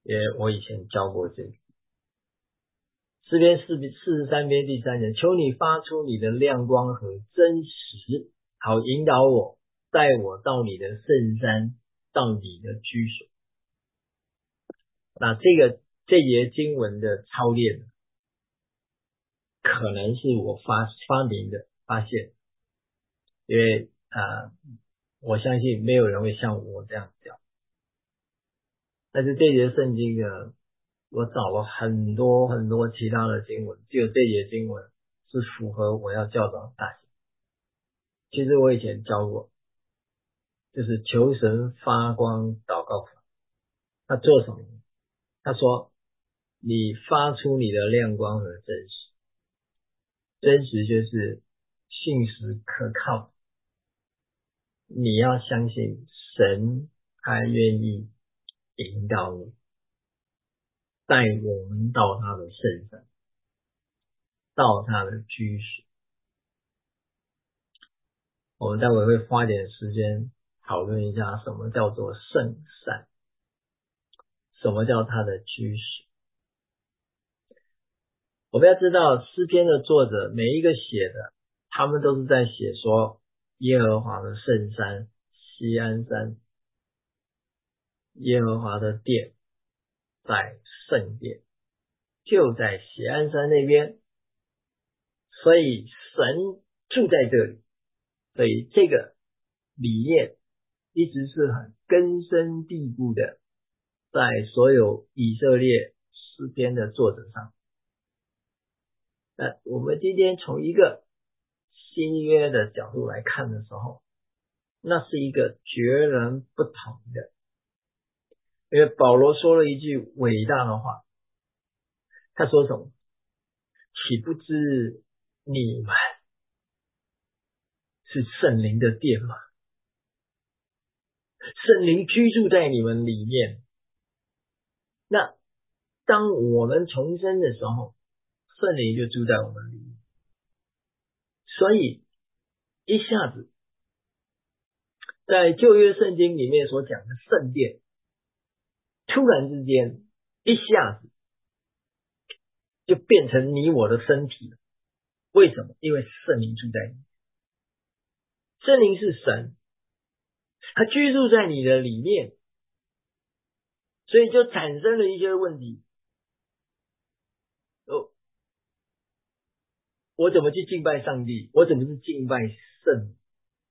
因为我以前教过这个。诗篇43篇第3节，求你发出你的亮光和真实，好引导我，带我到你的圣山，到你的居所。那这节经文的操练，可能是我发明的发现，因为我相信没有人会像我这样教。但是这节圣经呢，我找了很多很多其他的经文，只有这节经文是符合我要教导的大小。其实我以前教过，就是求神发光祷告法。他做什么？他说你发出你的亮光和真实。真实就是信实可靠，你要相信神他愿意引导你，带我们到他的圣山，到他的居所。我们待会会花点时间讨论一下什么叫做圣山，什么叫他的居所。我们要知道诗篇的作者每一个写的，他们都是在写说耶和华的圣山锡安山，耶和华的殿在圣殿，就在锡安山那边，所以神住在这里。所以这个理念一直是很根深蒂固的在所有以色列诗篇的作者上。那我们今天从一个新约的角度来看的时候，那是一个截然不同的。因为保罗说了一句伟大的话，他说什么？岂不知你们是圣灵的殿吗？圣灵居住在你们里面。那当我们重生的时候，圣灵就住在我们里面。所以一下子在旧约圣经里面所讲的圣殿，突然之间一下子就变成你我的身体了。为什么？因为圣灵住在你。圣灵是神，他居住在你的里面，所以就产生了一些问题。我怎么去敬拜上帝？我怎么去敬拜圣灵？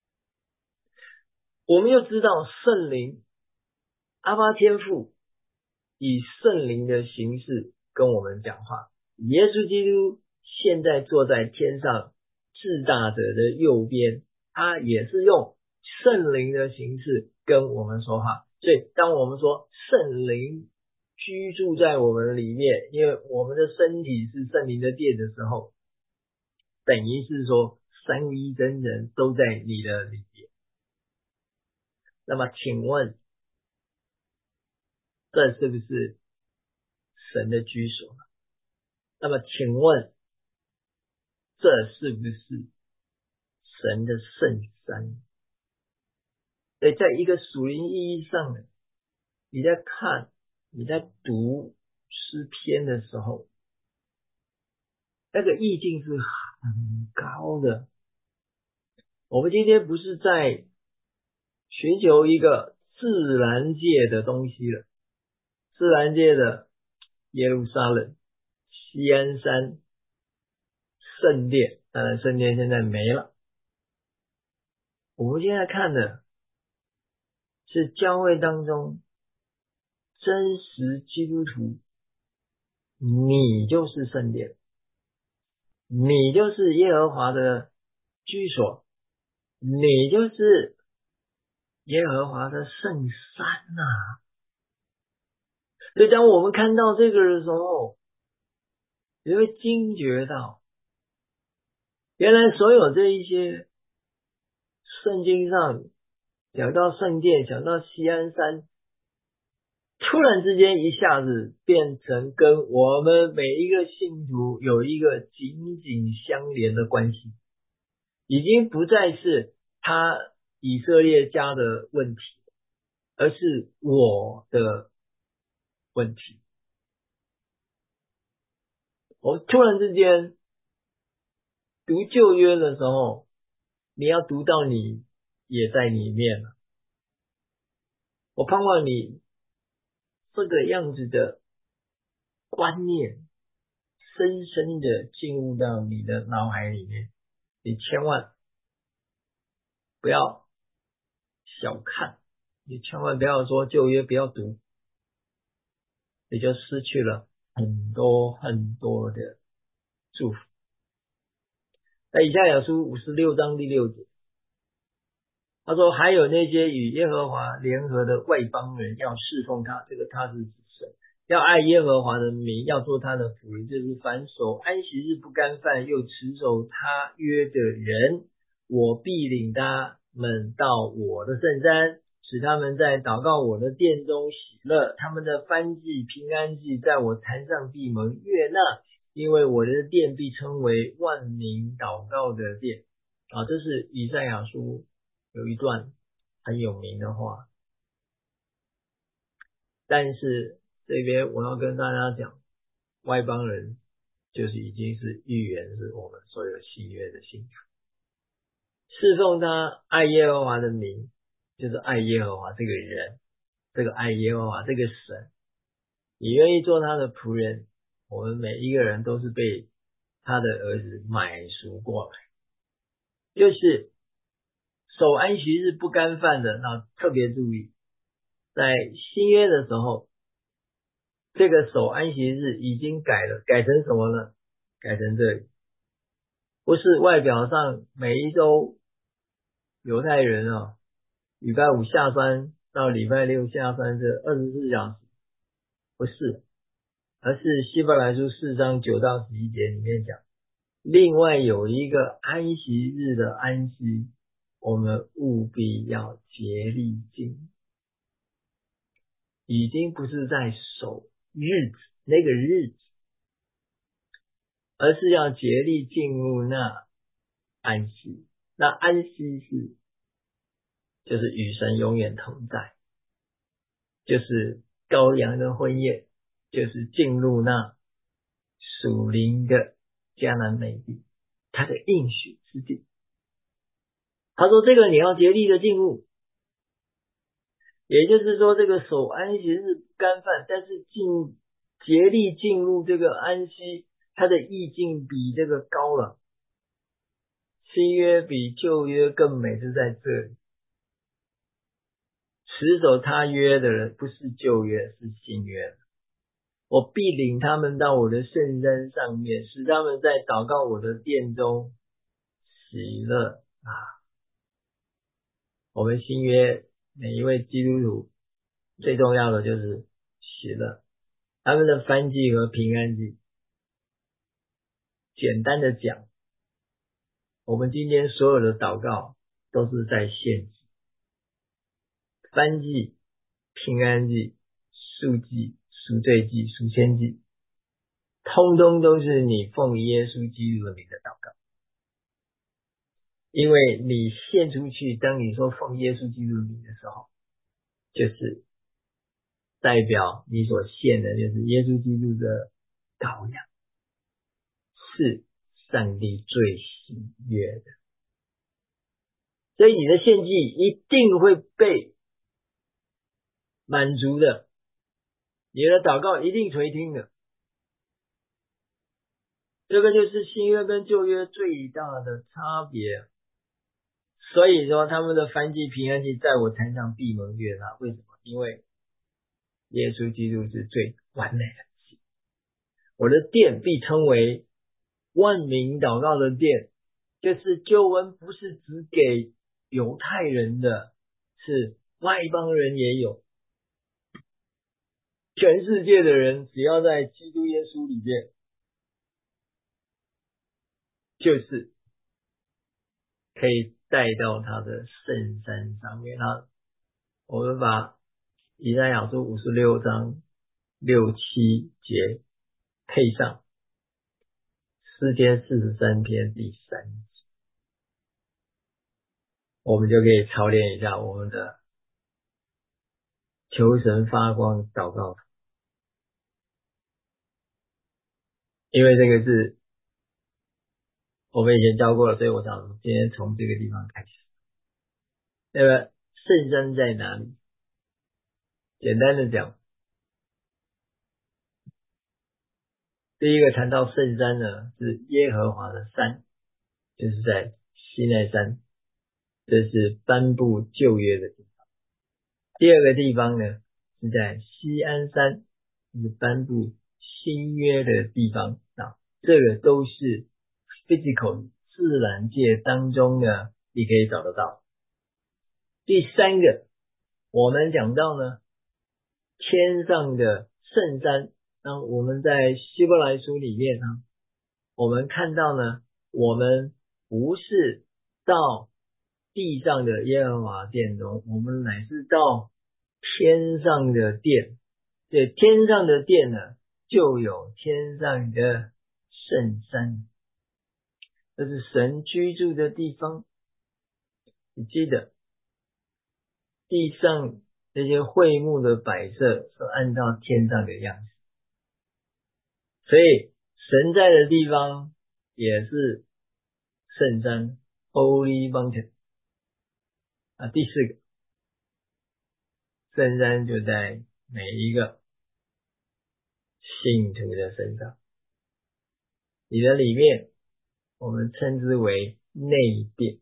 我们又知道圣灵阿爸天父以圣灵的形式跟我们讲话，耶稣基督现在坐在天上至大者的右边，他也是用圣灵的形式跟我们说话。所以当我们说圣灵居住在我们里面，因为我们的身体是圣灵的殿的时候，等于是说三位一真人都在你的里面。那么请问这是不是神的居所？那么请问这是不是神的圣山？所以在一个属灵意义上呢，你在看你在读诗篇的时候，那个意境是很高的。我们今天不是在寻求一个自然界的东西了，自然界的耶路撒冷、锡安山、圣殿，当然圣殿现在没了。我们现在看的是教会当中真实基督徒，你就是圣殿，你就是耶和华的居所，你就是耶和华的圣山啊。所以当我们看到这个的时候，你会惊觉到，原来所有这一些圣经上讲到圣殿，讲到锡安山，突然之间一下子变成跟我们每一个信徒有一个紧紧相连的关系，已经不再是他以色列家的问题，而是我问题。我突然之间读旧约的时候，你要读到你也在里面了。我盼望你这个样子的观念深深的进入到你的脑海里面，你千万不要小看，你千万不要说旧约不要读，你就失去了很多很多的祝福。在以赛亚书56章第6节，他说还有那些与耶和华联合的外邦人要侍奉他，这个他是指神，要爱耶和华的名，要做他的仆人，就是凡守安息日不干犯又持守他约的人，我必领他们到我的圣山，使他们在祷告我的殿中喜乐，他们的燔祭平安祭在我坛上闭门悦纳，因为我的殿必称为万民祷告的殿。这是以赛亚书有一段很有名的话，但是这边我要跟大家讲，外邦人就是已经是预言是我们所有新约的信徒，侍奉他爱耶和华的名，就是爱耶和华这个人，这个爱耶和华这个神，你愿意做他的仆人，我们每一个人都是被他的儿子买赎过来，就是守安息日不干犯的，那特别注意，在新约的时候，这个守安息日已经改了，改成什么呢？改成这里，不是外表上每一周犹太人礼拜五下班到礼拜六下班这24小时，不是，而是希伯来书4章9到11节里面讲，另外有一个安息日的安息，我们务必要竭力尽，已经不是在守日子那个日子，而是要竭力进入那安息。那安息就是与神永远同在，就是羔羊的婚宴，就是进入那属灵的迦南美地，他的应许之地。他说这个你要竭力的进入，也就是说这个守安息日不干犯，但是竭力进入这个安息，它的意境比这个高了。新约比旧约更美是在这里，持守他约的人不是旧约，是新约。我必领他们到我的圣山上面，使他们在祷告我的殿中喜乐我们新约每一位基督徒最重要的就是喜乐，他们的燔祭和平安祭，简单的讲，我们今天所有的祷告都是在献祭，燔祭、平安祭、赎祭、赎罪祭、赎愆祭，通通都是你奉耶稣基督的名的祷告。因为你献出去，当你说奉耶稣基督的名的时候，就是代表你所献的就是耶稣基督的羔羊，是上帝最喜悦的。所以你的献祭一定会被满足的，你的祷告一定垂听的。这个就是新约跟旧约最大的差别。所以说他们的燔祭平安祭在我坛上闭门悦纳，为什么？因为耶稣基督是最完美的祭，我的殿必称为万民祷告的殿，就是救恩不是只给犹太人的，是外邦人也有，全世界的人只要在基督耶稣里面，就是可以带到他的圣山上面。我们把以赛亚书56章6、7节配上诗篇43篇第3节，我们就可以操练一下我们的求神发光祷告。 因为这个是我们以前教过了，所以我想今天从这个地方开始。那么圣山在哪里？简单的讲，第一个谈到圣山呢，是耶和华的山，就是在西奈山，这是颁布旧约的地方。第二个地方呢，是在锡安山，是颁布新约的地方啊。这个都是 physical 自然界当中呢，你可以找得到。第三个，我们讲到呢，天上的圣山。那我们在希伯来书里面呢，我们看到呢，我们不是到地上的耶和华殿中，我们乃是到天上的殿。对，天上的殿呢，就有天上的圣山，这是神居住的地方。你记得地上这些会幕的摆设是按照天上的样子，所以神在的地方也是圣山 Holy Mountain 啊。第四个，圣山就在每一个信徒的身上，你的里面我们称之为内殿，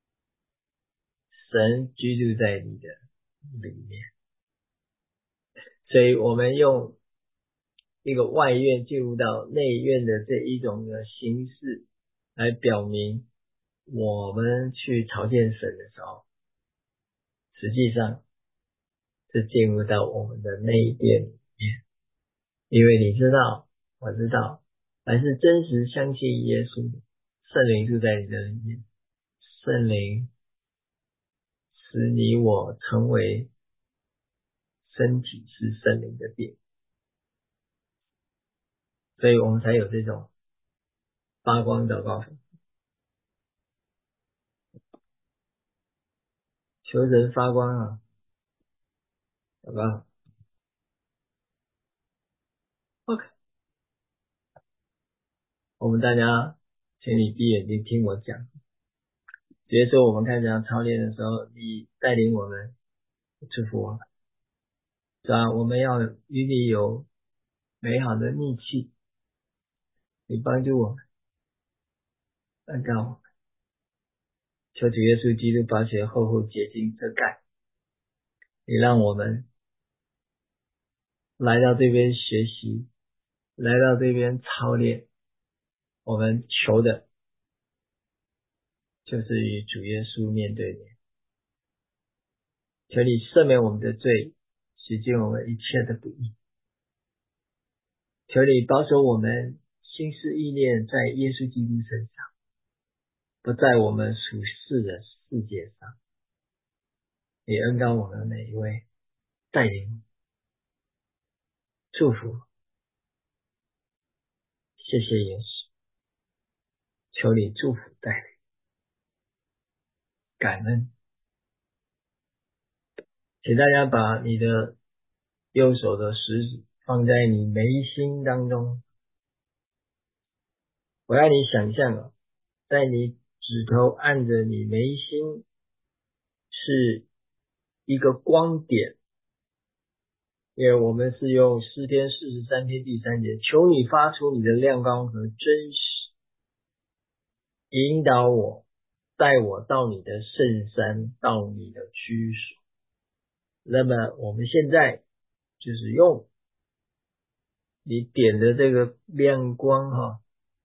神居住在你的里面，所以我们用一个外院进入到内院的这一种的形式来表明我们去朝见神的时候，实际上是进入到我们的内殿里面。因为你知道，我知道，凡是真实相信耶稣的，圣灵住在你的里面，圣灵使你我成为身体是圣灵的殿，所以我们才有这种发光祷告，求人发光啊，好不好 ？OK， 我们大家请你闭眼睛听我讲。比如说我们开始要操练的时候，你带领我们，祝福我们，是吧？我们要与你有美好的密契，你帮助我们，恩告我们，求主耶稣基督宝血厚厚结晶遮盖，你让我们来到这边学习，来到这边操练，我们求的就是与主耶稣面对面。求你赦免我们的罪，洗净我们一切的不义。求你保守我们心思意念在耶稣基督身上，不在我们属世的世界上。你恩膏我们每一位，带领祝福，谢谢耶稣，求你祝福带领，感恩。请大家把你的右手的食指放在你眉心当中，我要你想象在你指头按着你眉心是一个光点，因为我们是用诗篇43篇第3节，求你发出你的亮光和真实，引导我，带我到你的圣山，到你的居所。那么我们现在就是用你点的这个亮光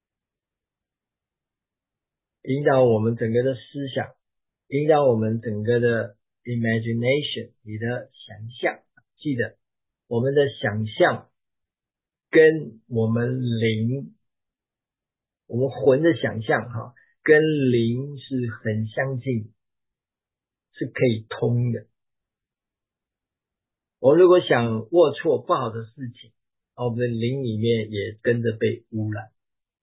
引导我们整个的思想，引导我们整个的 imagination， 你的想象。记得我们的想象跟我们灵，我们魂的想象跟灵是很相近，是可以通的。我们如果想龌龊不好的事情，我们的灵里面也跟着被污染。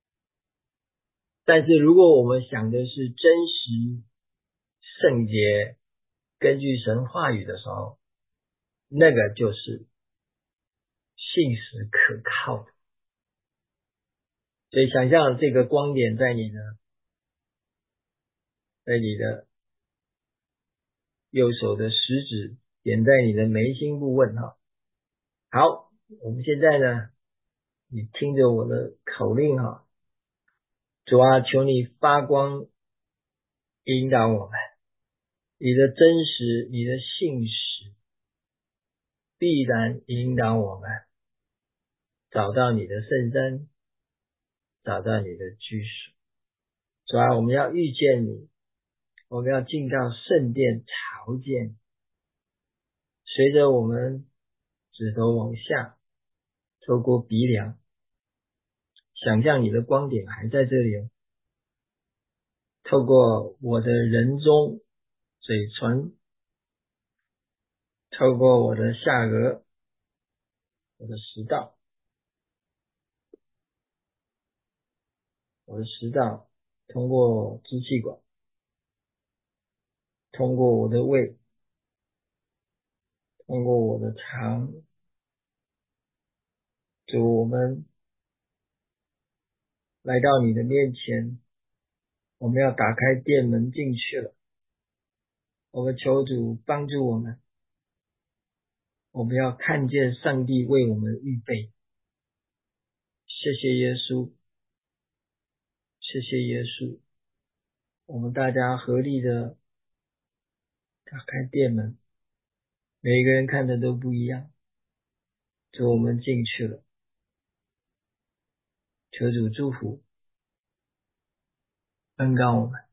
但是如果我们想的是真实、圣洁，根据神话语的时候，那个就是信实可靠的。 所以想象这个光点在你的右手的食指点在你的眉心部位哈。好，我们现在呢，你听着我的口令哈，主啊，求你发光引导我们，你的真实，你的信实必然引导我们找到你的圣山，找到你的居所。主啊，我们要遇见你，我们要进到圣殿朝见，随着我们指头往下，透过鼻梁，想象你的光点还在这里哦，透过我的人中、嘴唇，透过我的下颚、我的食道、通过支气管，通过我的胃，通过我的肠。主，我们来到你的面前，我们要打开店门进去了。我们求主帮助我们，我们要看见上帝为我们预备。谢谢耶稣，谢谢耶稣。我们大家合力的打开店门，每个人看的都不一样。主，我们进去了，求主祝福，恩告我们。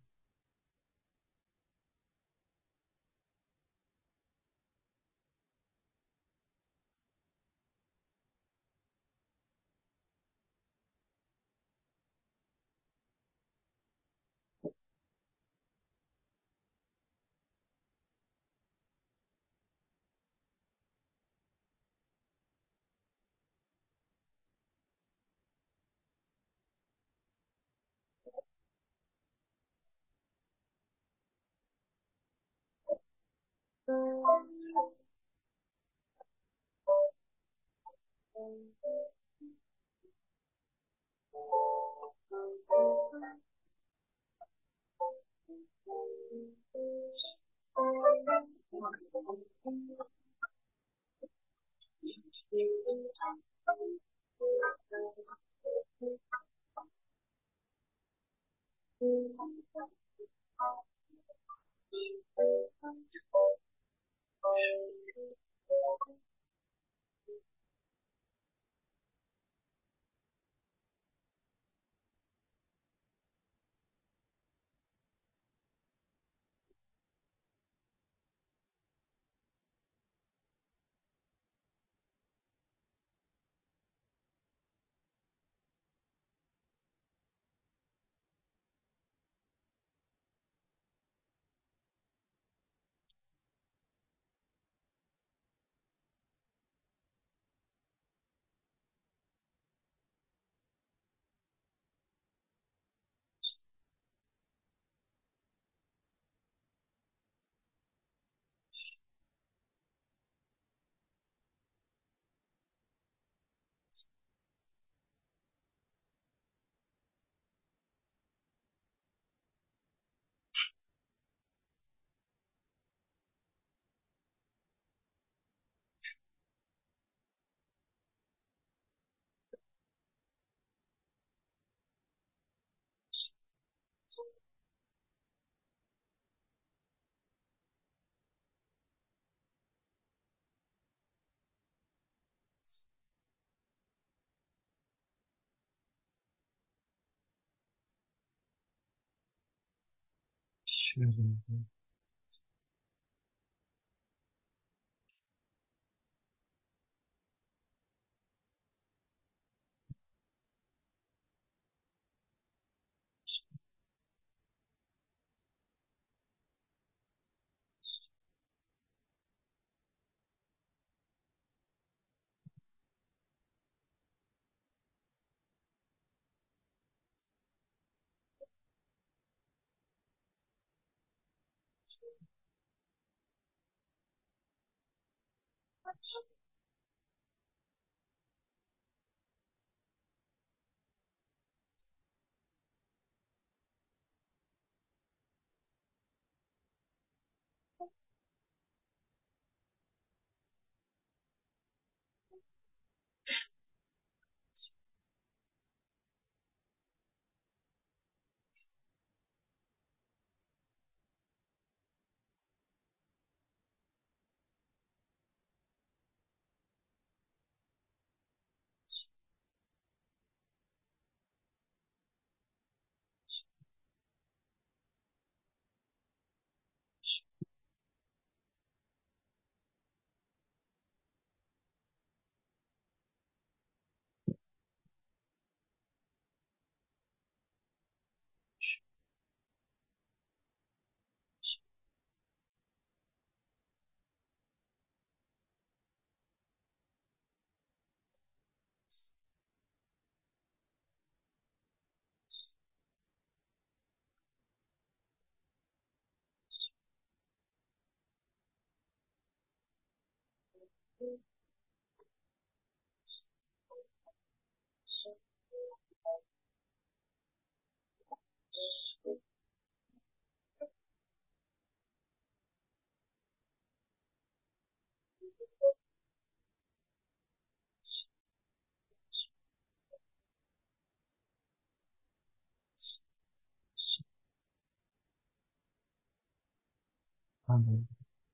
嗯，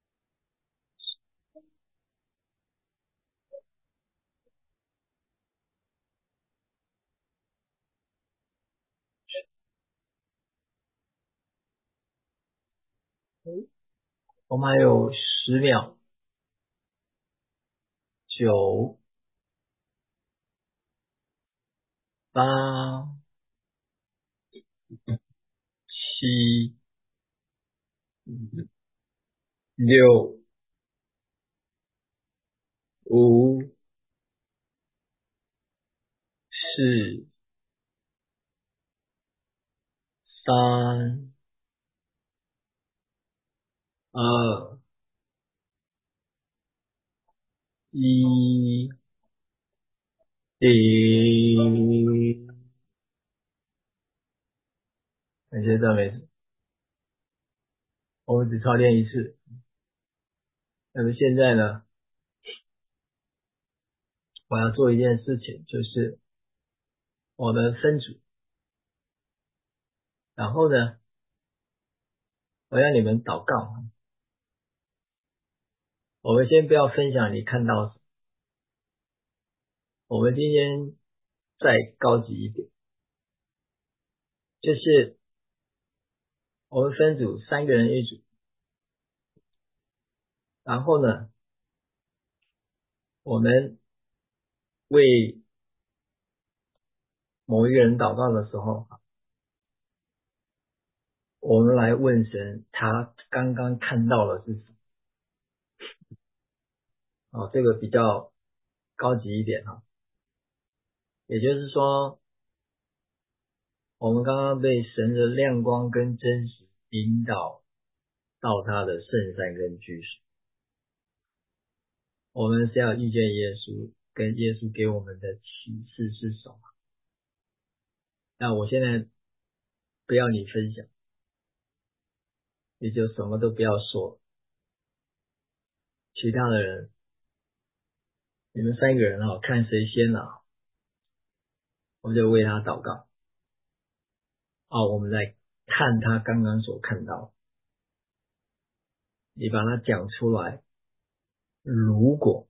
我们还有10秒，9、8、7、6、5、4、3、2、1，停。感谢赞美主，我们只操练一次。那么现在呢，我要做一件事情，就是我们分组，然后呢，我要你们祷告。我们先不要分享你看到什么，我们今天再高级一点，就是我们分组3个人一组，然后呢，我们为某一个人祷告的时候，我们来问神，他刚刚看到的是什么？这个比较高级一点哈。也就是说，我们刚刚被神的亮光跟真实引导到他的圣山跟居所，我们是要遇见耶稣，跟耶稣给我们的启示是什么？那我现在不要你分享，你就什么都不要说，其他的人，你们3个人看谁先我们就为他祷告。我们来看他刚刚所看到，你把它讲出来。如果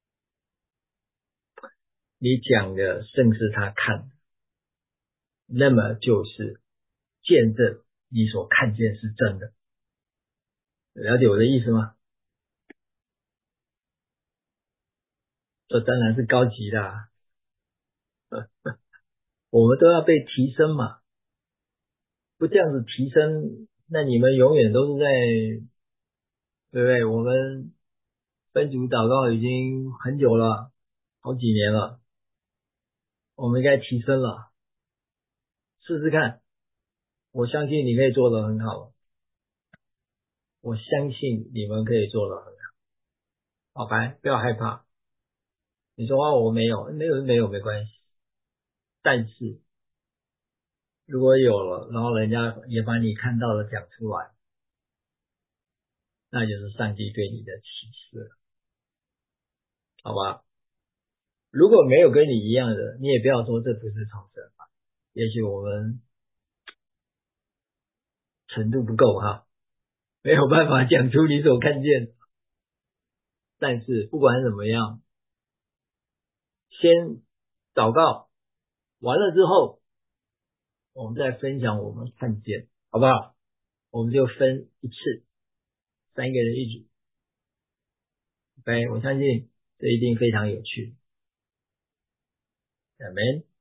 你讲的正是他看的，那么就是见证你所看见是真的。了解我的意思吗？这当然是高级的我们都要被提升嘛，不这样子提升，那你们永远都是在，对不对？我们分组祷告已经很久了，好几年了，我们应该提升了，试试看，我相信你可以做得很好，我相信你们可以做得很好，好吧？不要害怕，你说我没有，没有没关系，但是如果有了，然后人家也把你看到的讲出来，那就是上帝对你的启示了，好吧？如果没有跟你一样的，你也不要说这不是从神吧，也许我们程度不够没有办法讲出你所看见的。但是不管怎么样，先祷告完了之后，我们再分享我们看见，好不好？我们就分一次，3个人一组。OK，我相信这一定非常有趣。Amen。